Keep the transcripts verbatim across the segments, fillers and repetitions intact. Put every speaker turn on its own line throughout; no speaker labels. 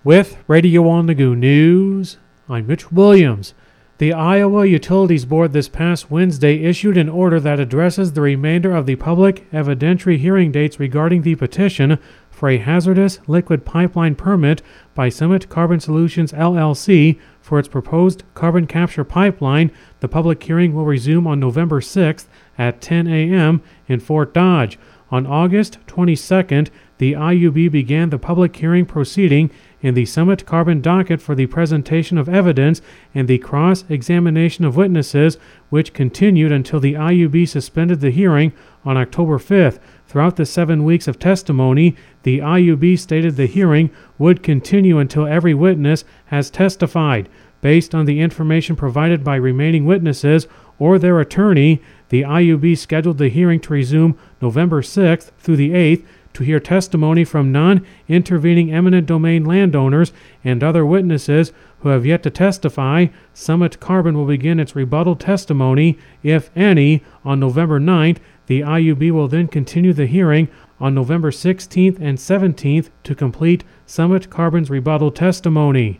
With Radio on the Go News, I'm Mitch Williams. The Iowa Utilities Board this past Wednesday issued an order that addresses the remainder of the public evidentiary hearing dates regarding the petition for a hazardous liquid pipeline permit by Summit Carbon Solutions L L C for its proposed carbon capture pipeline. The public hearing will resume on November sixth at ten a.m. in Fort Dodge. On August twenty-second, the I U B began the public hearing proceeding in the Summit Carbon docket for the presentation of evidence and the cross-examination of witnesses, which continued until the I U B suspended the hearing on October fifth. Throughout the seven weeks of testimony, the I U B stated the hearing would continue until every witness has testified. Based on the information provided by remaining witnesses or their attorney, the I U B scheduled the hearing to resume November sixth through the eighth to hear testimony from non-intervening eminent domain landowners and other witnesses who have yet to testify. Summit Carbon will begin its rebuttal testimony, if any, on November ninth. The I U B will then continue the hearing on November sixteenth and seventeenth to complete Summit Carbon's rebuttal testimony.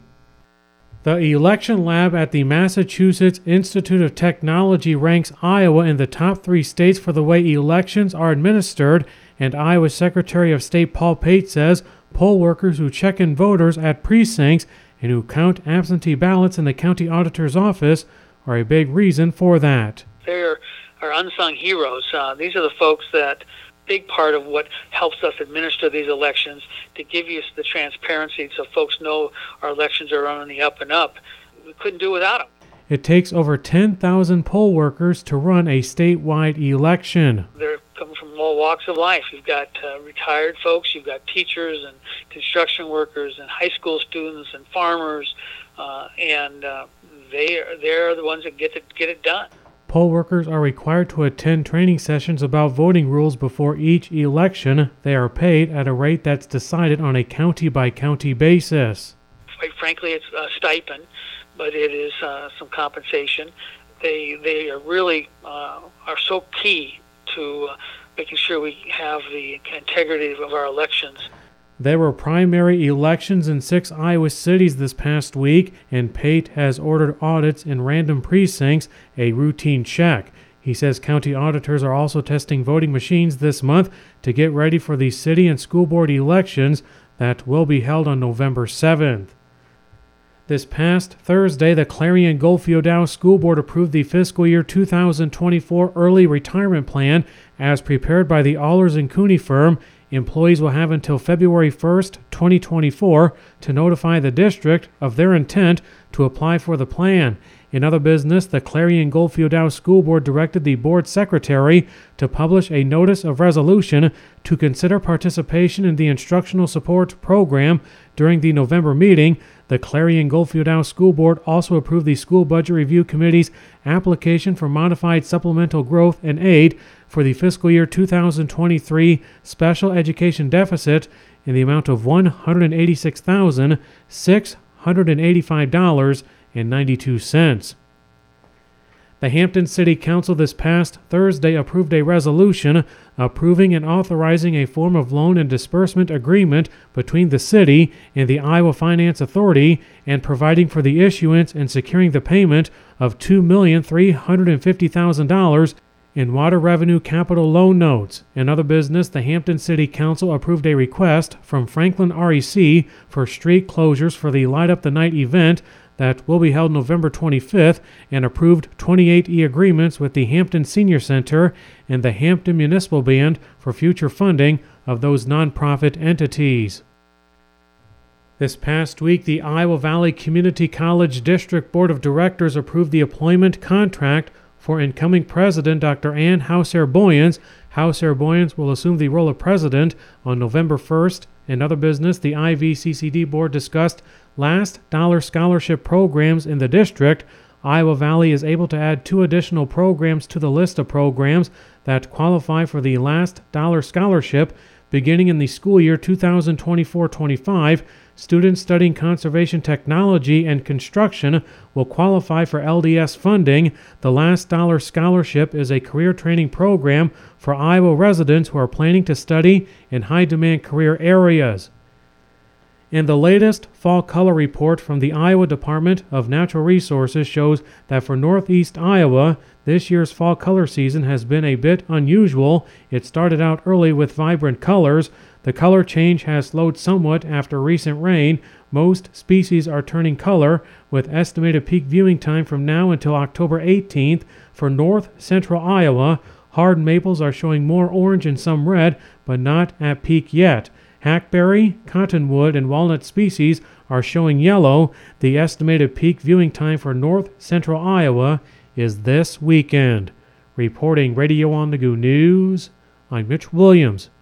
The election lab at the Massachusetts Institute of Technology ranks Iowa in the top three states for the way elections are administered, and Iowa Secretary of State Paul Pate says poll workers who check in voters at precincts and who count absentee ballots in the county auditor's office are a big reason for that.
They're our unsung heroes. Uh, these are the folks that big part of what helps us administer these elections, to give you the transparency so folks know our elections are on the up and up. We couldn't do without them.
It takes over ten thousand poll workers to run a statewide election.
They're coming from all walks of life. You've got uh, retired folks, you've got teachers and construction workers and high school students and farmers, uh, and uh, they are, they're the ones that get to get it done.
Poll workers are required to attend training sessions about voting rules before each election. They are paid at a rate that's decided on a county-by-county basis.
Quite frankly, it's a stipend, but it is uh, some compensation. They they are really uh, are so key to uh, making sure we have the integrity of our elections.
There were primary elections in six Iowa cities this past week, and Pate has ordered audits in random precincts, a routine check. He says county auditors are also testing voting machines this month to get ready for the city and school board elections that will be held on November seventh. This past Thursday, the Clarion-Goldfield School Board approved the fiscal year two thousand twenty-four early retirement plan as prepared by the Allers and Cooney firm. Employees will have until February first, twenty twenty-four to notify the district of their intent to apply for the plan. In other business, the Clarion-Goldfield School Board directed the board secretary to publish a notice of resolution to consider participation in the instructional support program during the November meeting. The Clarion-Goldfield School Board also approved the School Budget Review Committee's application for modified supplemental growth and aid for the fiscal year two thousand twenty-three special education deficit in the amount of one hundred eighty-six thousand six hundred eighty-five dollars and ninety-two cents. The Hampton City Council this past Thursday approved a resolution approving and authorizing a form of loan and disbursement agreement between the city and the Iowa Finance Authority and providing for the issuance and securing the payment of two million three hundred fifty thousand dollars in water revenue capital loan notes. In other business, the Hampton City Council approved a request from Franklin R E C for street closures for the Light Up the Night event that will be held November twenty-fifth, and approved twenty-eight e-agreements with the Hampton Senior Center and the Hampton Municipal Band for future funding of those nonprofit entities. This past week, the Iowa Valley Community College District Board of Directors approved the employment contract for incoming president Doctor Ann Hauser-Boyens. Hauser-Boyens will assume the role of president on November first. In other business, the I V C C D board discussed last dollar scholarship programs in the district. Iowa Valley is able to add two additional programs to the list of programs that qualify for the last dollar scholarship beginning in the school year two thousand twenty-four twenty-five. Students studying conservation technology and construction will qualify for L D S funding. The Last Dollar Scholarship is a career training program for Iowa residents who are planning to study in high-demand career areas. And the latest fall color report from the Iowa Department of Natural Resources shows that for northeast Iowa, this year's fall color season has been a bit unusual. It started out early with vibrant colors. The color change has slowed somewhat after recent rain. Most species are turning color, with estimated peak viewing time from now until October eighteenth. For north central Iowa, hard maples are showing more orange and some red, but not at peak yet. Hackberry, cottonwood, and walnut species are showing yellow. The estimated peak viewing time for north central Iowa is this weekend. Reporting Radio on the Go News, I'm Mitch Williams.